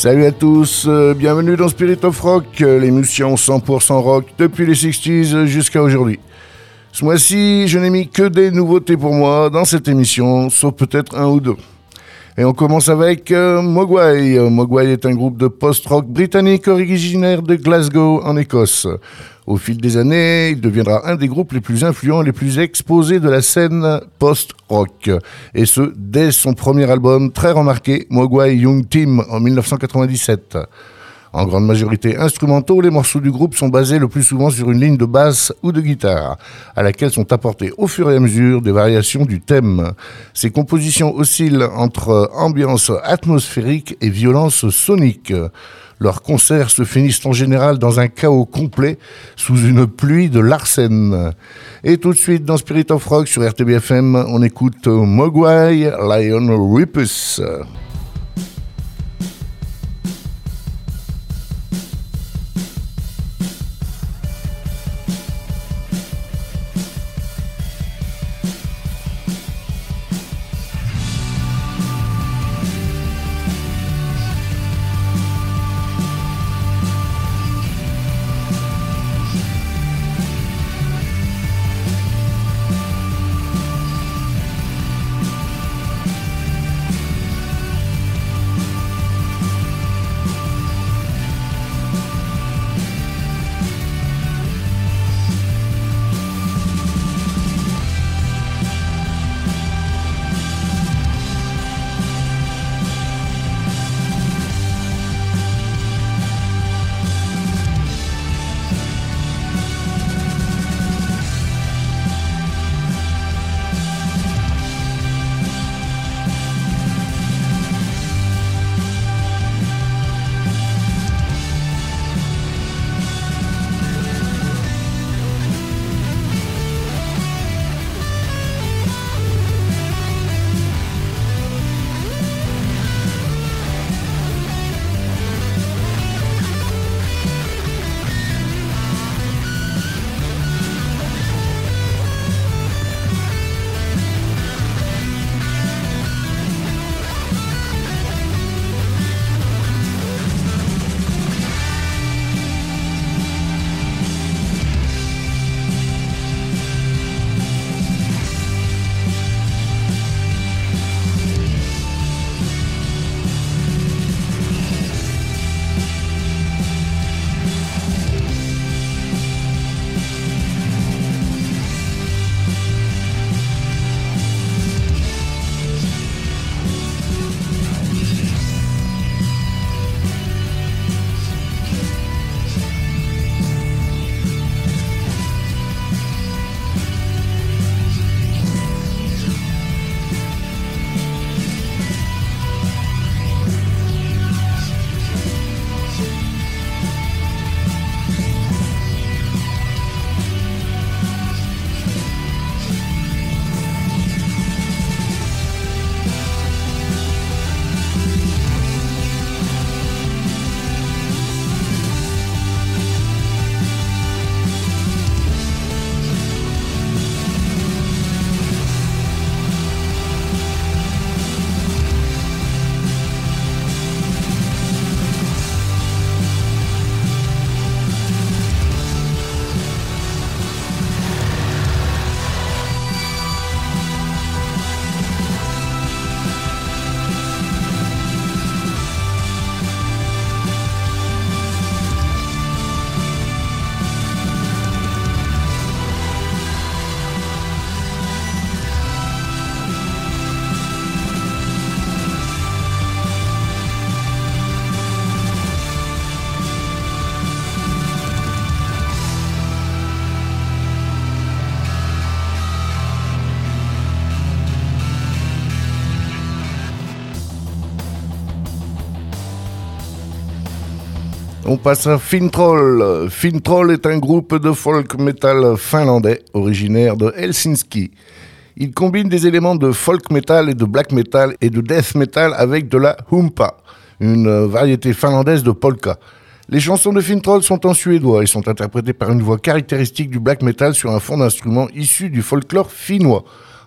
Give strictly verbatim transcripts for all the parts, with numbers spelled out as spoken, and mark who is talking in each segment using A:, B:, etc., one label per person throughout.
A: Salut à tous, euh, bienvenue dans Spirit of Rock, euh, l'émission cent pour cent rock depuis les sixties jusqu'à aujourd'hui. Ce mois-ci, je n'ai mis que des nouveautés pour moi dans cette émission, sauf peut-être un ou deux. Et on commence avec euh, Mogwai. Mogwai est un groupe de post-rock britannique originaire de Glasgow en Écosse. Au fil des années, il deviendra un des groupes les plus influents et les plus exposés de la scène post-rock. Et ce, dès son premier album très remarqué, Mogwai Young Team, en dix-neuf cent quatre-vingt-dix-sept. En grande majorité instrumentaux, les morceaux du groupe sont basés le plus souvent sur une ligne de basse ou de guitare, à laquelle sont apportées au fur et à mesure des variations du thème. Ces compositions oscillent entre ambiance atmosphérique et violence sonique. Leurs concerts se finissent en général dans un chaos complet, sous une pluie de Larsen. Et tout de suite, dans Spirit of Rock sur R T B F M, on écoute Mogwai Lion Ripus. On passe à Finntroll. Finntroll est un groupe de folk metal finlandais originaire de Helsinki. Il combine des éléments de folk metal et de black metal et de death metal avec de la humpa, une variété finlandaise de polka. Les chansons de Finntroll sont en suédois et sont interprétées par une voix caractéristique du black metal sur un fond d'instruments issus du folklore finnois.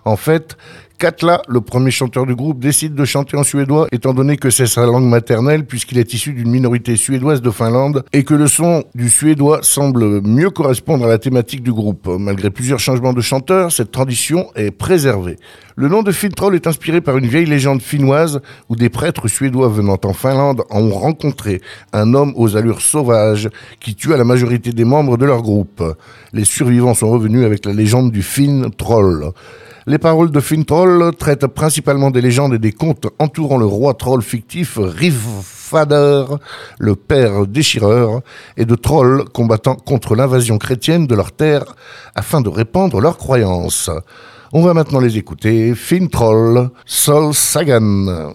A: En fait, Katla, le premier chanteur du groupe, décide de chanter en suédois étant donné que c'est sa langue maternelle puisqu'il est issu d'une minorité suédoise de Finlande et que le son du suédois semble mieux correspondre à la thématique du groupe. Malgré plusieurs changements de chanteurs, cette tradition est préservée. Le nom de Finntroll est inspiré par une vieille légende finnoise où des prêtres suédois venant en Finlande ont rencontré un homme aux allures sauvages qui tua la majorité des membres de leur groupe. Les survivants sont revenus avec la légende du Finntroll. Les paroles de Finntroll traitent principalement des légendes et des contes entourant le roi troll fictif Riffader, le père déchireur, et de trolls combattant contre l'invasion chrétienne de leur terre afin de répandre leurs croyances. On va maintenant les écouter. Finntroll, Sol Sagan.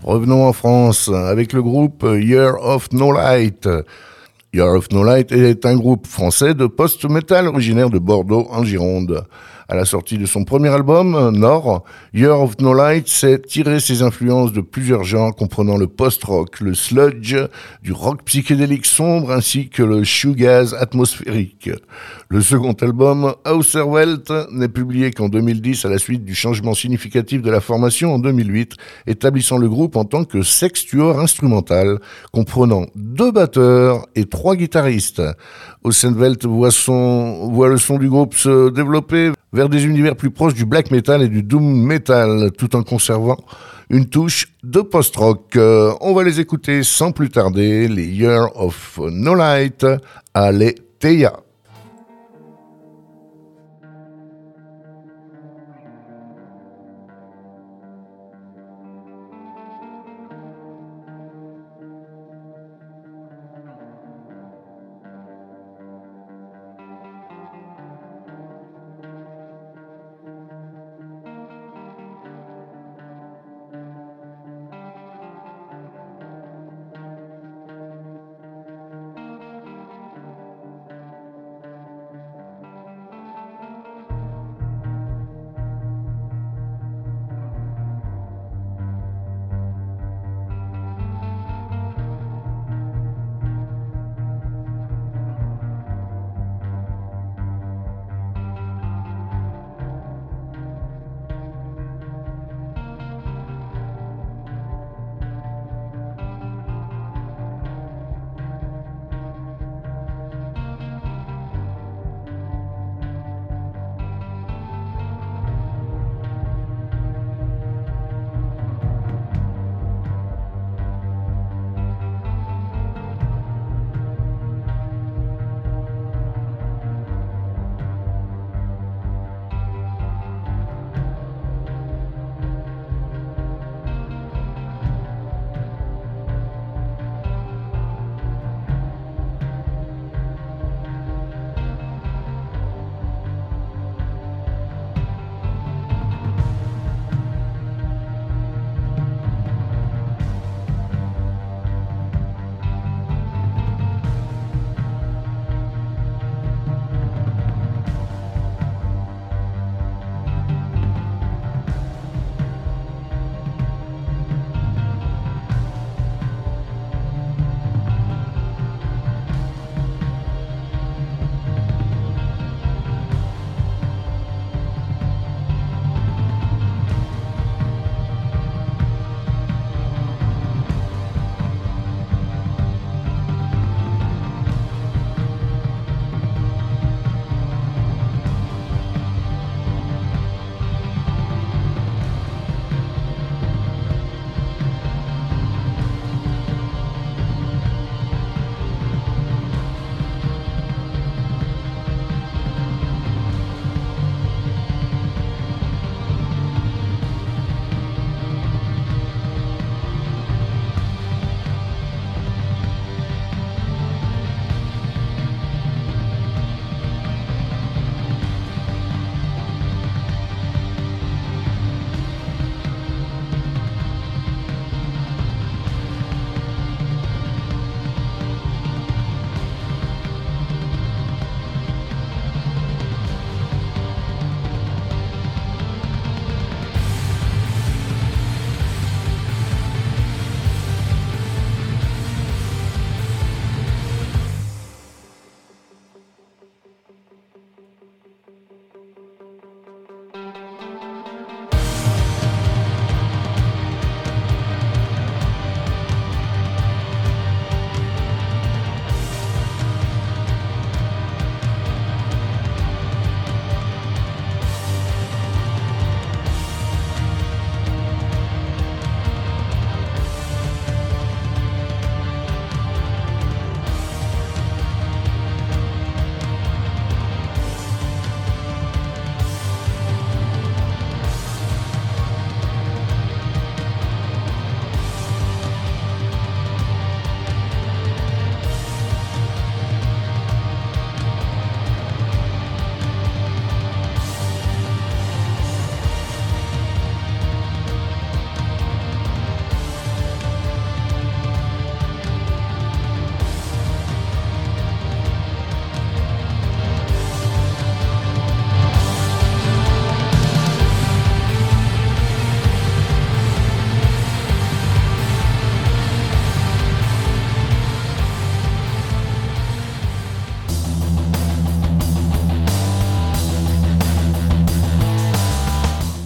A: Revenons en France avec le groupe Year of No Light. Year of No Light est un groupe français de post-metal originaire de Bordeaux en Gironde. À la sortie de son premier album, Nord, Year of No Light s'est tiré ses influences de plusieurs genres comprenant le post-rock, le sludge, du rock psychédélique sombre ainsi que le shoegaze atmosphérique. Le second album, Auserwelt, n'est publié qu'en deux mille dix à la suite du changement significatif de la formation en deux mille huit, établissant le groupe en tant que sextuor instrumental, comprenant deux batteurs et trois guitaristes. Auserwelt voit, son, voit le son du groupe se développer vers des univers plus proches du black metal et du doom metal, tout en conservant une touche de post-rock. Euh, on va les écouter sans plus tarder, les Year of No Light, allez, Teia.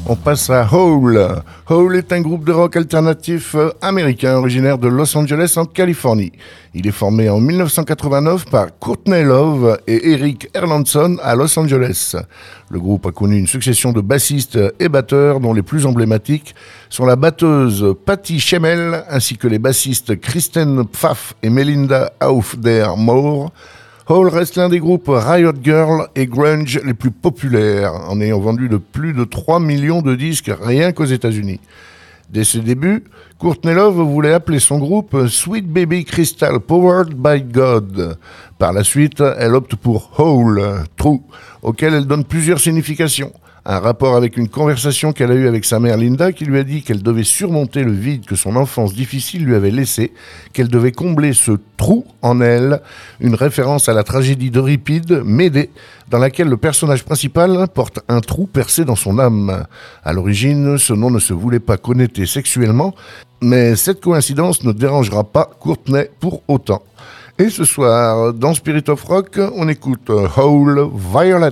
A: On passe à Hole. Hole est un groupe de rock alternatif américain originaire de Los Angeles en Californie. Il est formé en dix-neuf cent quatre-vingt-neuf par Courtney Love et Eric Erlandson à Los Angeles. Le groupe a connu une succession de bassistes et batteurs dont les plus emblématiques sont la batteuse Patty Schemel ainsi que les bassistes Kristen Pfaff et Melinda Aufder-Moore. Hole reste l'un des groupes Riot Girl et grunge les plus populaires, en ayant vendu de plus de trois millions de disques rien qu'aux États-Unis. Dès ses débuts, Courtney Love voulait appeler son groupe Sweet Baby Crystal Powered by God. Par la suite, elle opte pour Hole, trou, auquel elle donne plusieurs significations. Un rapport avec une conversation qu'elle a eue avec sa mère Linda qui lui a dit qu'elle devait surmonter le vide que son enfance difficile lui avait laissé, qu'elle devait combler ce trou en elle, une référence à la tragédie d'Euripide, Médée, dans laquelle le personnage principal porte un trou percé dans son âme. À l'origine, ce nom ne se voulait pas connoter sexuellement, mais cette coïncidence ne dérangera pas Courtney pour autant. Et ce soir, dans Spirit of Rock, on écoute Hole Violet.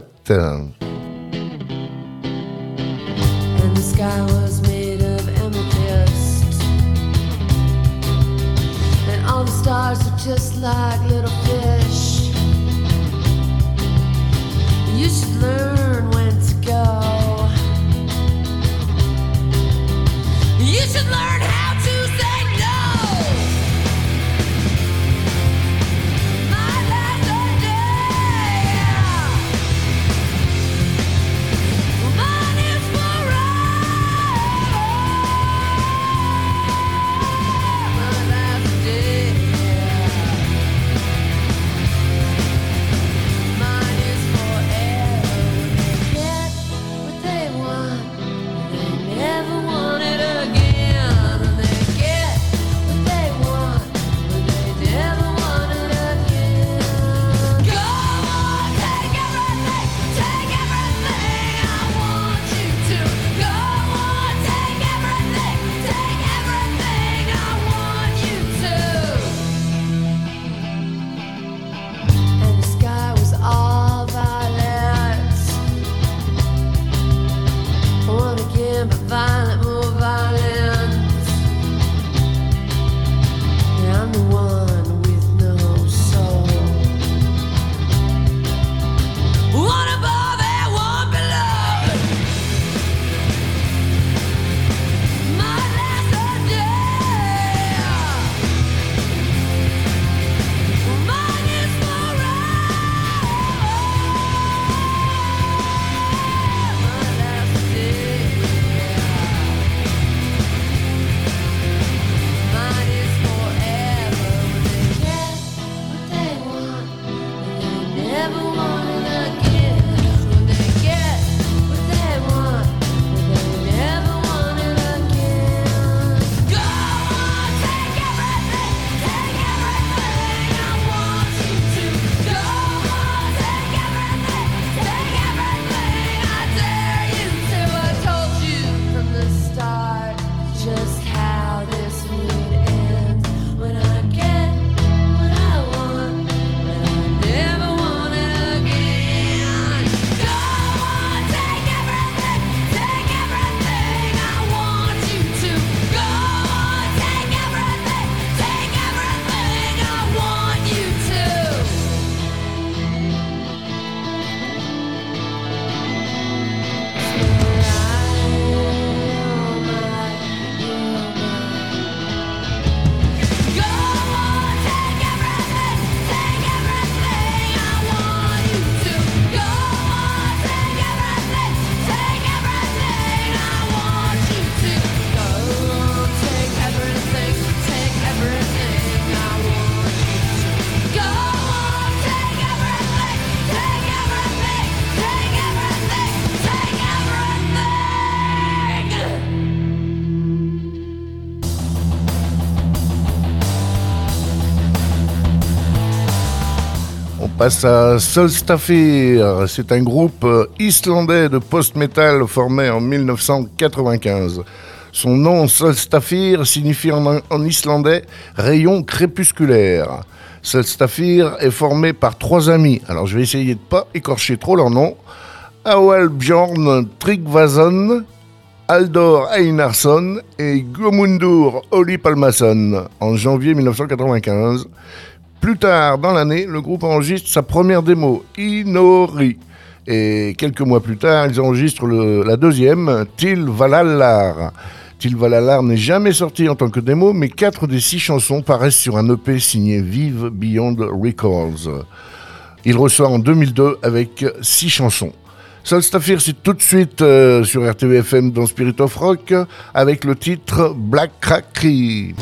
B: The sky was made of amethyst, and all the stars were just like little fish. You should learn when to go. You should learn how to say no. My last day, mine is forever. Violent, more violent. Yeah, I'm the one with no soul. One above and one below. My last day, mine is forever. My last day.
A: passe à Solstafir. C'est un groupe islandais de post-metal formé en dix-neuf cent quatre-vingt-quinze. Son nom, Solstafir, signifie en, en islandais « rayon crépusculaire ». Solstafir est formé par trois amis. Alors je vais essayer de ne pas écorcher trop leur nom. Avalbjörn Tryggvason, Aldor Einarsson et Guðmundur Óli Pálmason en janvier mille neuf cent quatre-vingt-quinze. Plus tard dans l'année, le groupe enregistre sa première démo, Inori. Et quelques mois plus tard, ils enregistrent le, la deuxième, Til Valalar. Til Valalar n'est jamais sorti en tant que démo, mais quatre des six chansons paraissent sur un E P signé Vive Beyond Records. Il ressort en deux mille deux avec six chansons. Solstafir, c'est tout de suite euh, sur R T V F M dans Spirit of Rock avec le titre Black Crackery.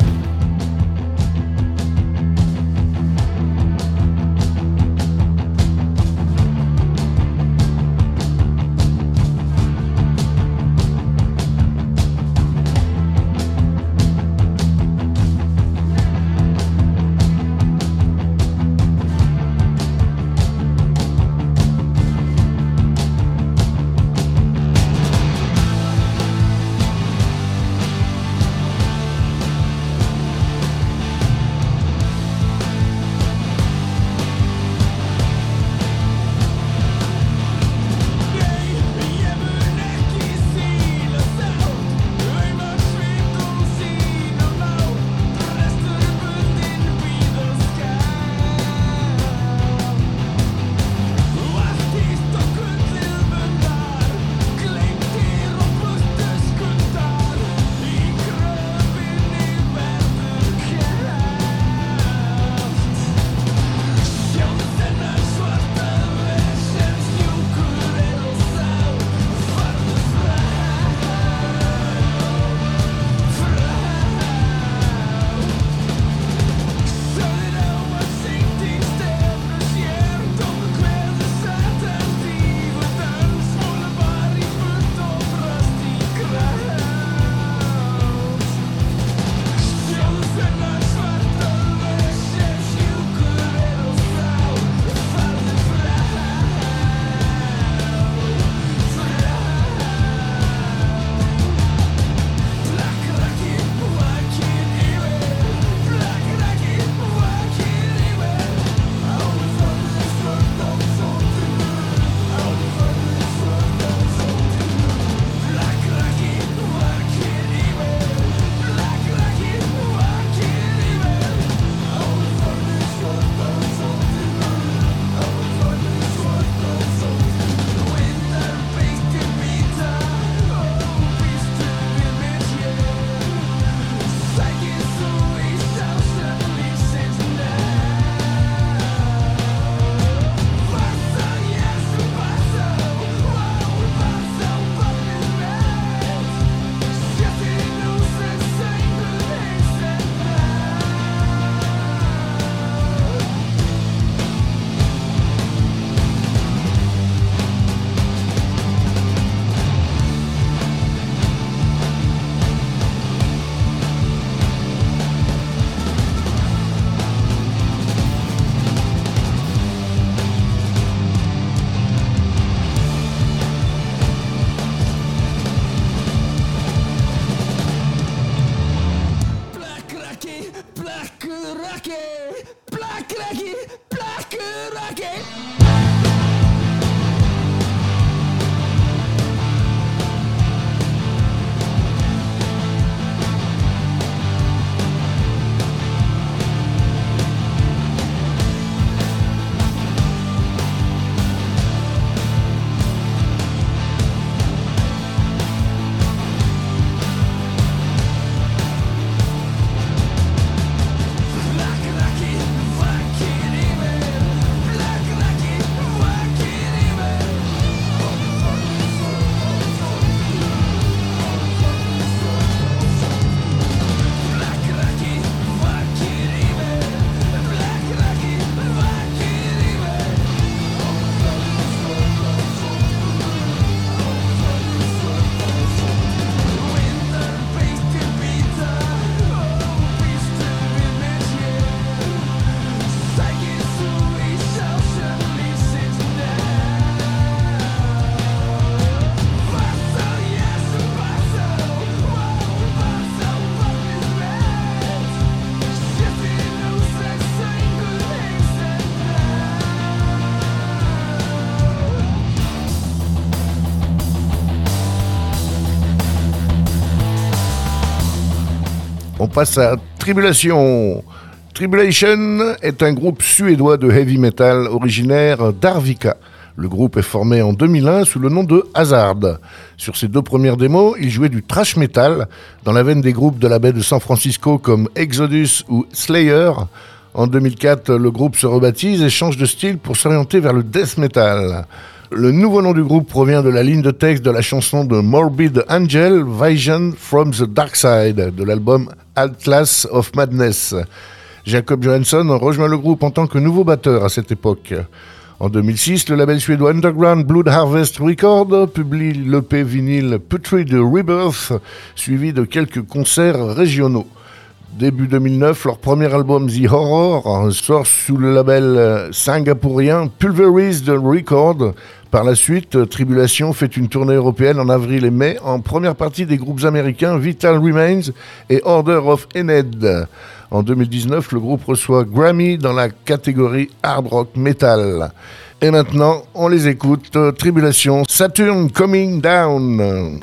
A: On passe à Tribulation. Tribulation est un groupe suédois de heavy metal originaire d'Arvika. Le groupe est formé en deux mille un sous le nom de Hazard. Sur ses deux premières démos, il jouait du thrash metal dans la veine des groupes de la baie de San Francisco comme Exodus ou Slayer. En deux mille quatre, le groupe se rebaptise et change de style pour s'orienter vers le death metal. Le nouveau nom du groupe provient de la ligne de texte de la chanson de Morbid Angel, Vision from the Dark Side, de l'album Atlas of Madness. Jacob Johansson rejoint le groupe en tant que nouveau batteur à cette époque. En deux mille six, le label suédois Underground Blood Harvest Records publie l'E P vinyle Putrid Rebirth, suivi de quelques concerts régionaux. Début deux mille neuf, leur premier album The Horror sort sous le label singapourien Pulverized Records. Par la suite, Tribulation fait une tournée européenne en avril et mai en première partie des groupes américains Vital Remains et Order of Ened. En deux mille dix-neuf, le groupe reçoit Grammy dans la catégorie Hard Rock Metal. Et maintenant, on les écoute. Tribulation, Saturn Coming Down.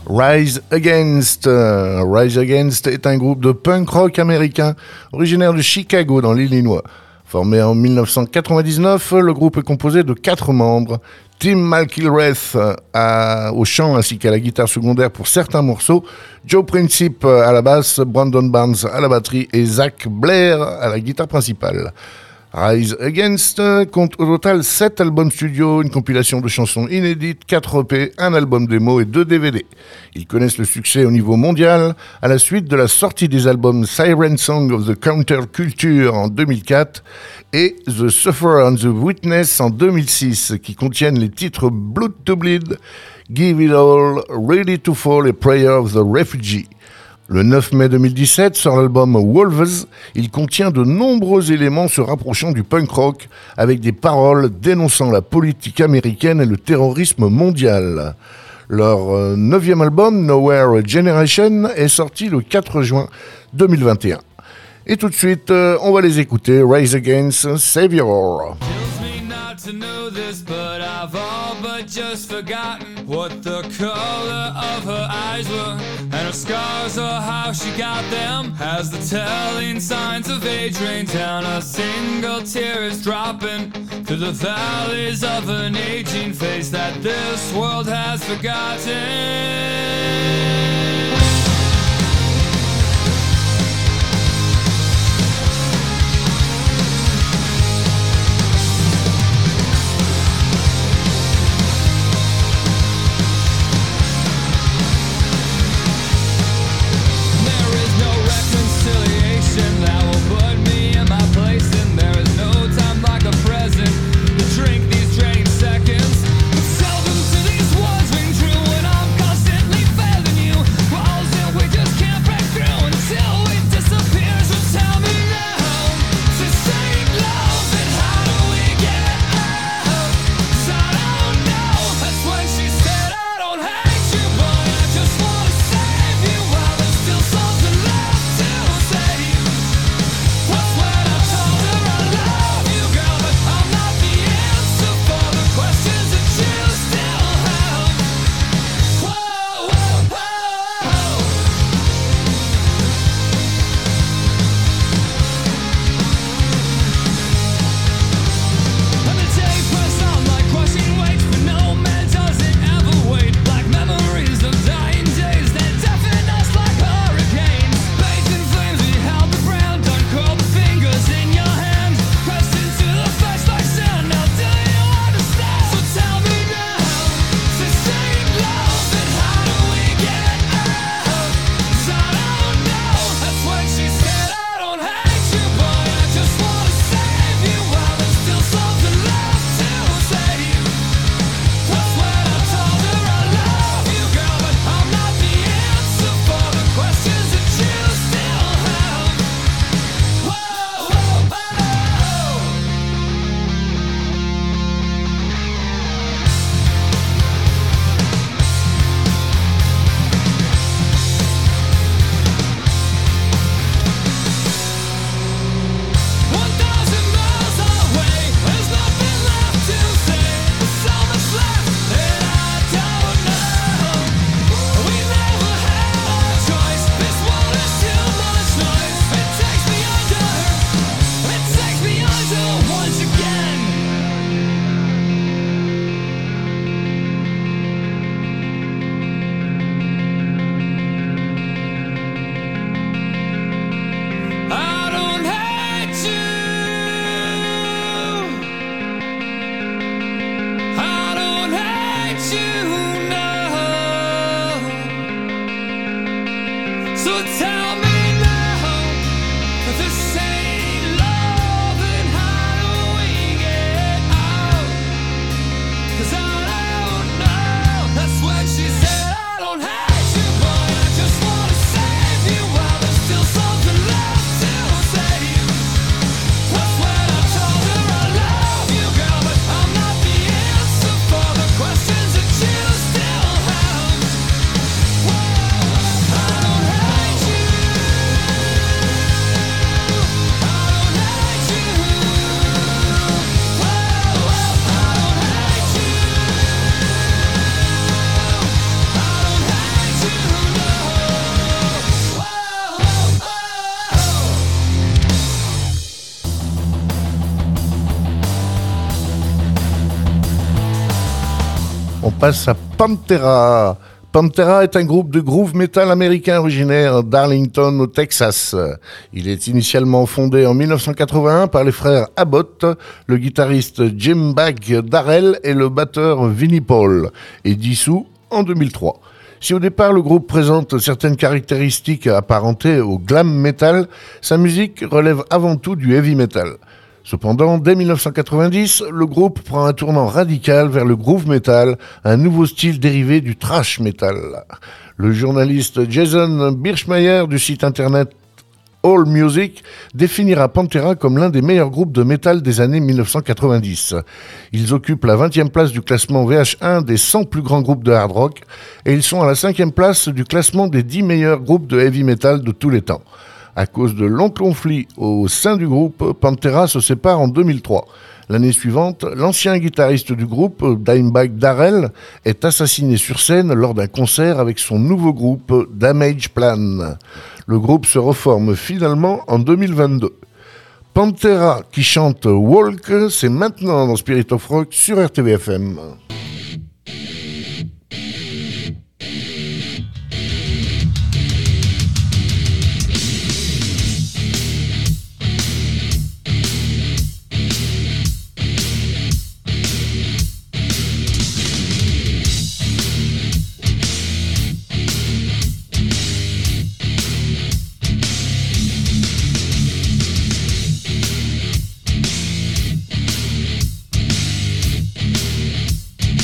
A: Rise Against. Euh, Rise Against est un groupe de punk rock américain originaire de Chicago dans l'Illinois. Formé en dix-neuf cent quatre-vingt-dix-neuf, le groupe est composé de quatre membres. Tim McIlrath à, au chant ainsi qu'à la guitare secondaire pour certains morceaux, Joe Princip à la basse, Brandon Barnes à la batterie et Zach Blair à la guitare principale. Rise Against compte au total sept albums studio, une compilation de chansons inédites, quatre E P, un album démo et deux D V D. Ils connaissent le succès au niveau mondial à la suite de la sortie des albums Siren Song of the Counterculture en deux mille quatre et The Sufferer and the Witness en deux mille six, qui contiennent les titres Blood to Bleed, Give It All, Ready to Fall et Prayer of the Refugee. Le neuf mai deux mille dix-sept sort l'album Wolves. Il contient de nombreux éléments se rapprochant du punk rock avec des paroles dénonçant la politique américaine et le terrorisme mondial. Leur neuvième album, Nowhere Generation, est sorti le quatre juin deux mille vingt et un. Et tout de suite, on va les écouter. Rise Against, Savior.
C: To know this, but I've all but just forgotten what the color of her eyes were, and her scars or how she got them. As the telling signs of age rain down, a single tear is dropping through the valleys of an aging face that this world has forgotten. That will put me in my place, and there is no time like the present to drink these draining seconds. But seldom do these words ring true when I'm constantly failing you. Walls that we just can't break through until we disappear. So tell me now, sustain love, and how do we get out? 'Cause I don't know. That's when she said, I don't hate you, but I just wanna save you while there's still something left to say. That's when I told her I love you, girl, but I'm not the answer for the questions that you still have. Whoa, whoa, whoa. And the day pressed on like crushing weights, but no man does it ever wait. Like memories of dying days that deafen us like hurricanes. Bathed in flames, we held the ground, uncurled the fingers in your hands, pressed into the face like sand. Now do you understand? So tell me now, sustain love, and how do we get out? 'Cause I don't know. That's when she said, I don't hate you, but I just wanna save you while there's still something left to say. That's when I told her I love you, girl, but I'm not the answer for the questions that you still have. Whoa, whoa, whoa. One thousand miles away, there's nothing left to say. There's so much left that I don't know. We never had a choice. This world is too much noise. It takes me under. It takes me under once again. I don't hate you. I don't hate you, no. So tell me now, this ain't love, and how do we get out? 'Cause I don't know. That's when she said, I don't hate you, but I just wanna save you while there's still something left to say. That's when I told her I love you, girl, but I'm not the answer for the questions that you still have. Whoa, I don't hate you.
A: on passe à Pantera. Pantera est un groupe de groove metal américain originaire d'Arlington au Texas. Il est initialement fondé en dix-neuf cent quatre-vingt-un par les frères Abbott, le guitariste Jim Bag Darrell et le batteur Vinnie Paul, et dissous en deux mille trois. Si au départ le groupe présente certaines caractéristiques apparentées au glam metal, sa musique relève avant tout du heavy metal. Cependant, dès dix-neuf cent quatre-vingt-dix, le groupe prend un tournant radical vers le groove metal, un nouveau style dérivé du thrash metal. Le journaliste Jason Birchmeier du site internet AllMusic définira Pantera comme l'un des meilleurs groupes de métal des années dix-neuf cent quatre-vingt-dix. Ils occupent la vingtième place du classement V H un des cent plus grands groupes de hard rock et ils sont à la cinquième place du classement des dix meilleurs groupes de heavy metal de tous les temps. À cause de longs conflits au sein du groupe, Pantera se sépare en deux mille trois. L'année suivante, l'ancien guitariste du groupe, Dimebag Darrell, est assassiné sur scène lors d'un concert avec son nouveau groupe, Damage Plan. Le groupe se reforme finalement en deux mille vingt-deux. Pantera, qui chante Walk, c'est maintenant dans Spirit of Rock sur R T V F M.
B: Thank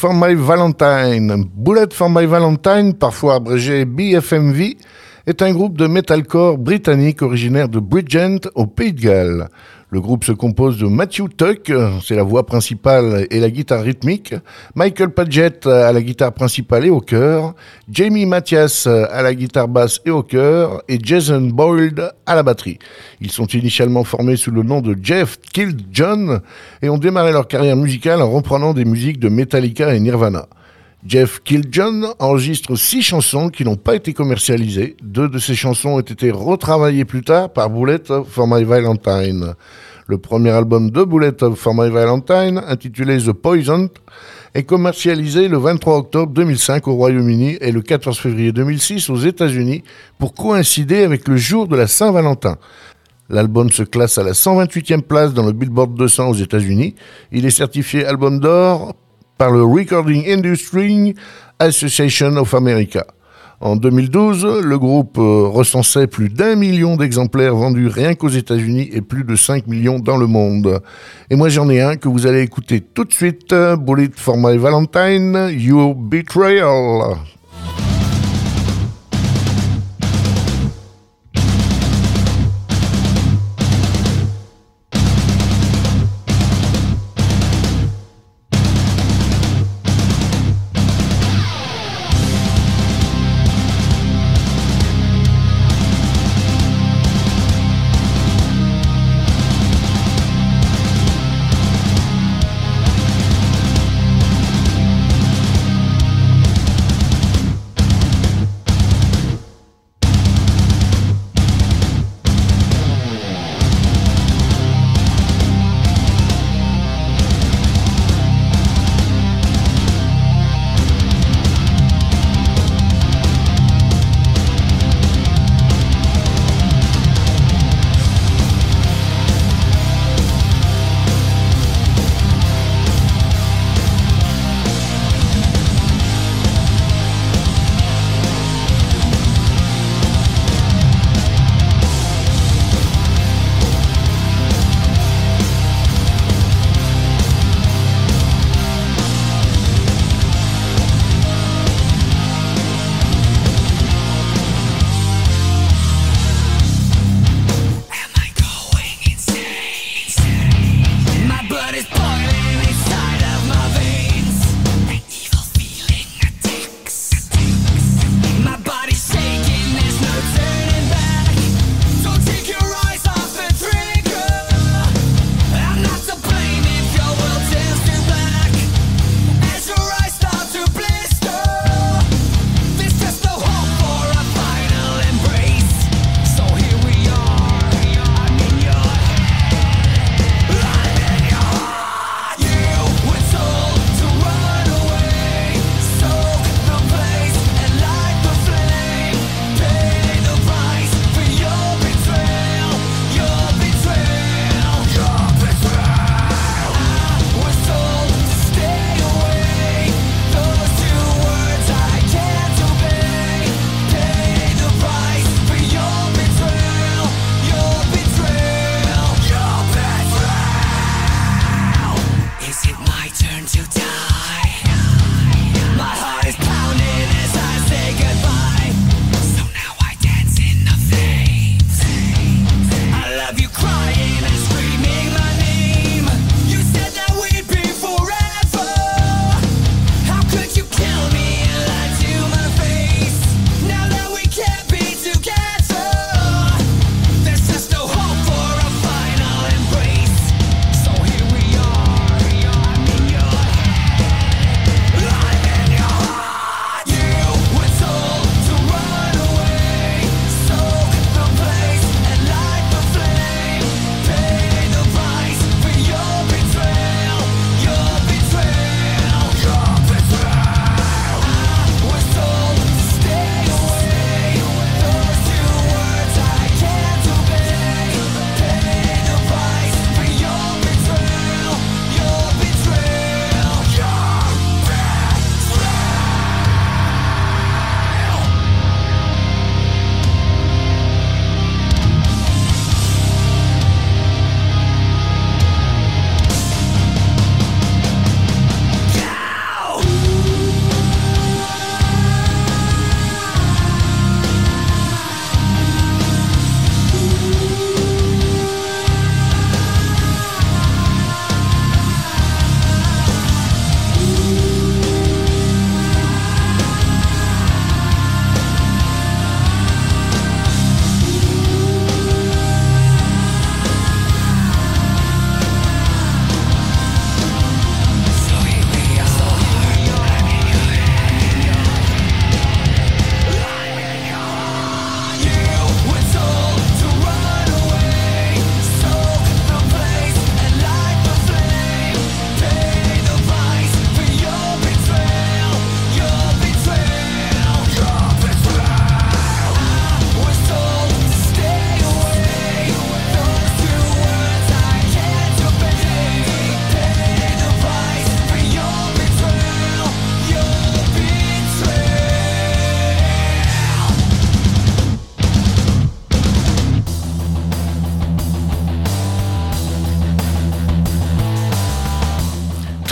A: for My Valentine. Bullet for My Valentine, parfois abrégé B F M V, est un groupe de metalcore britannique originaire de Bridgend, au Pays de Galles. Le groupe se compose de Matthew Tuck, c'est la voix principale et la guitare rythmique, Michael Padgett à la guitare principale et au chœur, Jamie Mathias à la guitare basse et au chœur, et Jason Boyd à la batterie. Ils sont initialement formés sous le nom de Jeff Killed John et ont démarré leur carrière musicale en reprenant des musiques de Metallica et Nirvana. Jeff Killjohn enregistre six chansons qui n'ont pas été commercialisées. Deux de ces chansons ont été retravaillées plus tard par Bullet for My Valentine. Le premier album de Bullet for My Valentine, intitulé The Poison, est commercialisé le vingt-trois octobre deux mille cinq au Royaume-Uni et le quatorze février deux mille six aux États-Unis pour coïncider avec le jour de la Saint-Valentin. L'album se classe à la cent vingt-huitième place dans le Billboard deux cents aux États-Unis. Il est certifié album d'or par le Recording Industry Association of America. En deux mille douze, le groupe recensait plus d'un million d'exemplaires vendus rien qu'aux États-Unis et plus de cinq millions dans le monde. Et moi j'en ai un que vous allez écouter tout de suite, Bullet for My Valentine, Your Betrayal.
B: Betrayal.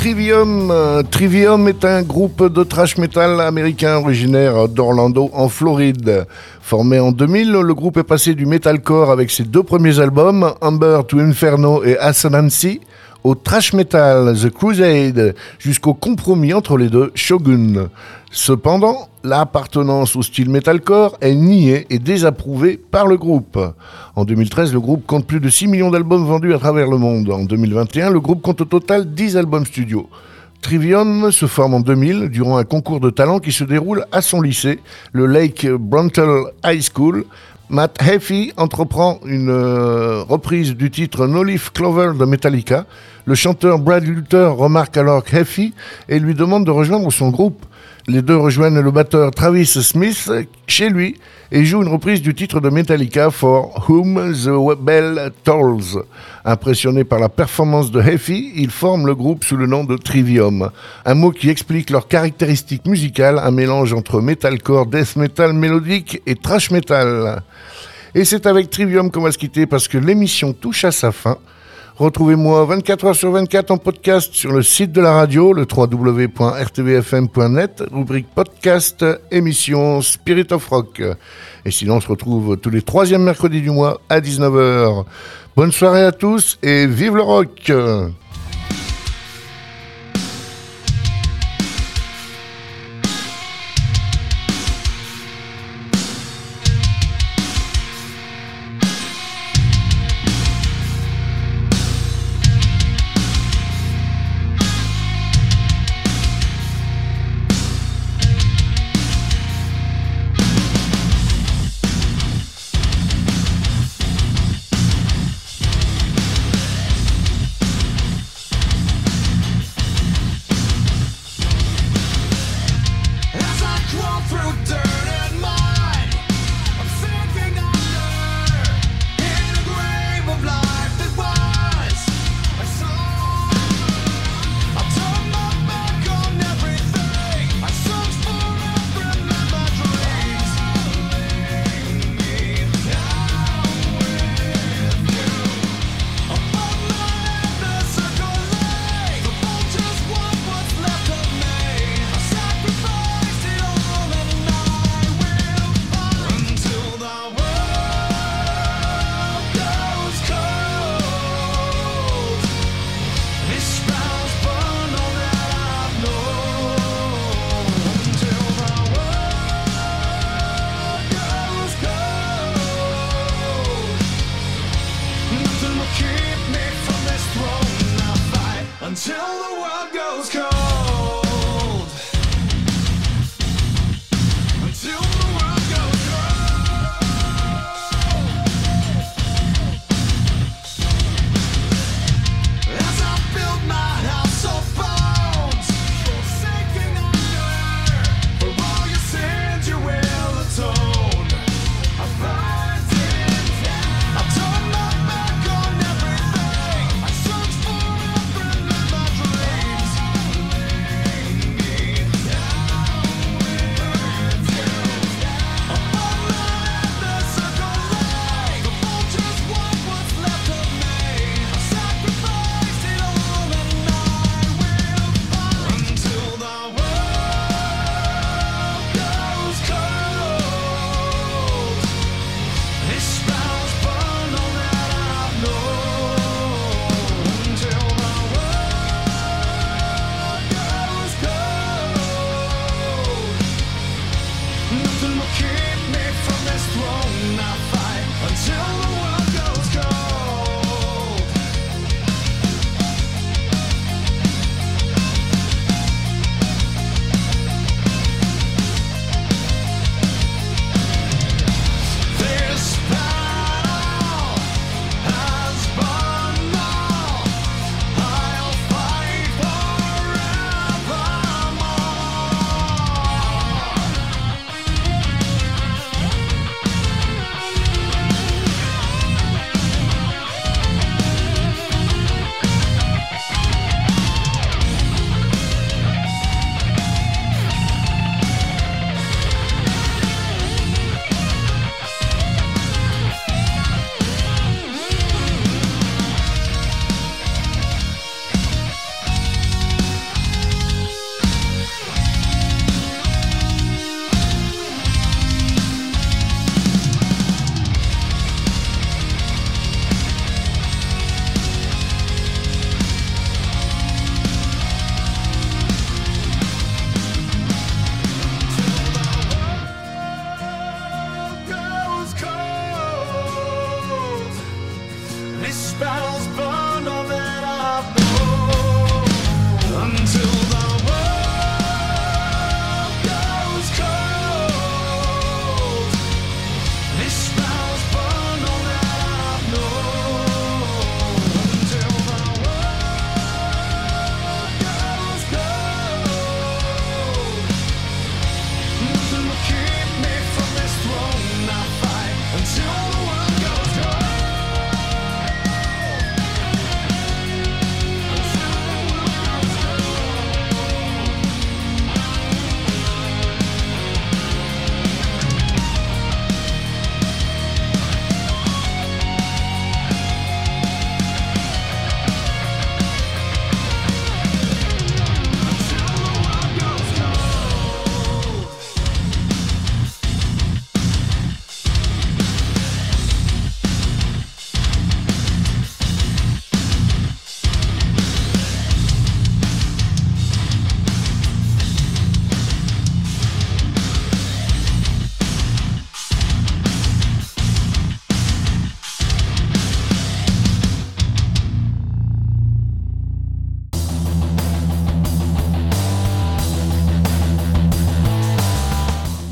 A: Trivium. Trivium est un groupe de thrash metal américain originaire d'Orlando en Floride. Formé en deux mille, le groupe est passé du metalcore avec ses deux premiers albums, Amber to Inferno et Assonancy, au thrash metal The Crusade, jusqu'au compromis entre les deux, Shogun. Cependant, l'appartenance au style metalcore est niée et désapprouvée par le groupe. En deux mille treize, le groupe compte plus de six millions d'albums vendus à travers le monde. En deux mille vingt et un, le groupe compte au total dix albums studio. Trivium se forme en deux mille durant un concours de talent qui se déroule à son lycée, le Lake Bruntle High School. Matt Heafy entreprend une euh, reprise du titre No Leaf Clover de Metallica. Le chanteur Brad Luther remarque alors Heafy et lui demande de rejoindre son groupe. Les deux rejoignent le batteur Travis Smith chez lui et jouent une reprise du titre de Metallica For Whom the Bell Tolls. Impressionnés par la performance de Heafy, ils forment le groupe sous le nom de Trivium, un mot qui explique leurs caractéristiques musicales, un mélange entre metalcore, death metal mélodique et thrash metal. Et c'est avec Trivium qu'on va se quitter parce que l'émission touche à sa fin. Retrouvez-moi vingt-quatre heures sur vingt-quatre en podcast sur le site de la radio, le w w w point r t v f m point net, rubrique podcast, émission Spirit of Rock. Et sinon, on se retrouve tous les troisièmes mercredis du mois à dix-neuf heures. Bonne soirée à tous et vive le rock!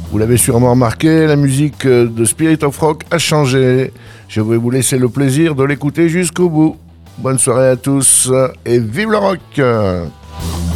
A: Vous l'avez sûrement remarqué, la musique de Spirit of Rock a changé. Je vais vous laisser le plaisir de l'écouter jusqu'au bout. Bonne soirée à tous et vive le rock!